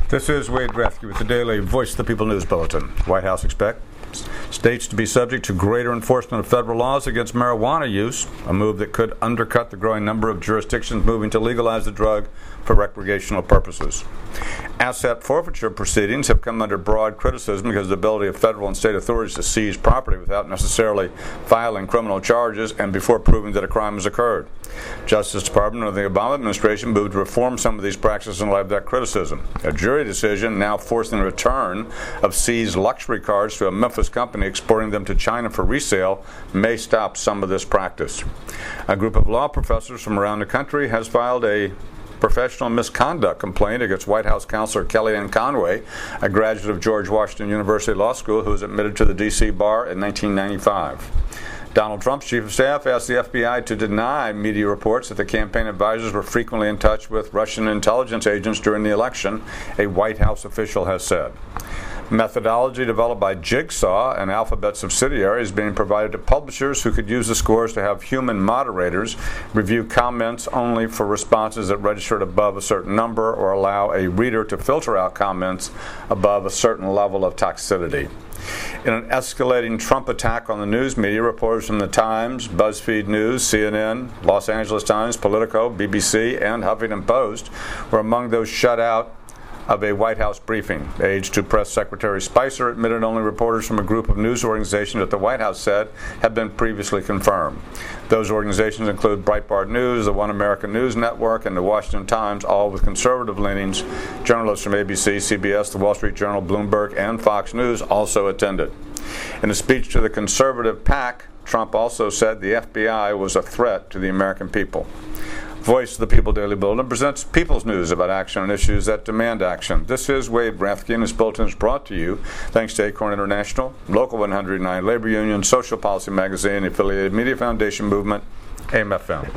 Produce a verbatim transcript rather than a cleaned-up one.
This is Wade Rathke with the Daily Voice of the People News Bulletin. White House expects states to be subject to greater enforcement of federal laws against marijuana use, a move that could undercut the growing number of jurisdictions moving to legalize the drug for recreational purposes. Asset forfeiture proceedings have come under broad criticism because of the ability of federal and state authorities to seize property without necessarily filing criminal charges and before proving that a crime has occurred. Justice Department of the Obama administration moved to reform some of these practices in light of that criticism. A jury decision now forcing the return of seized luxury cars to a Memphis company exporting them to China for resale may stop some of this practice. A group of law professors from around the country has filed a professional misconduct complaint against White House counselor Kellyanne Conway, a graduate of George Washington University Law School who was admitted to the D C bar in nineteen ninety-five. Donald Trump's chief of staff asked the F B I to deny media reports that the campaign advisors were frequently in touch with Russian intelligence agents during the election, a White House official has said. Methodology developed by Jigsaw, an Alphabet subsidiary, is being provided to publishers who could use the scores to have human moderators review comments only for responses that registered above a certain number or allow a reader to filter out comments above a certain level of toxicity. In an escalating Trump attack on the news media, reporters from The Times, BuzzFeed News, C N N, Los Angeles Times, Politico, B B C, and Huffington Post were among those shut out of a White House briefing. Aides to Press Secretary Spicer admitted only reporters from a group of news organizations that the White House said had been previously confirmed. Those organizations include Breitbart News, the One America News Network, and the Washington Times, all with conservative leanings. Journalists from A B C, C B S, the Wall Street Journal, Bloomberg, and Fox News also attended. In a speech to the conservative PAC, Trump also said the F B I was a threat to the American people. Voice of the People Daily Bulletin presents people's news about action on issues that demand action. This is Wade Rathke, and this bulletin is brought to you thanks to Acorn International, Local one hundred nine Labor Union, Social Policy Magazine, the Affiliated Media Foundation Movement, A M F M.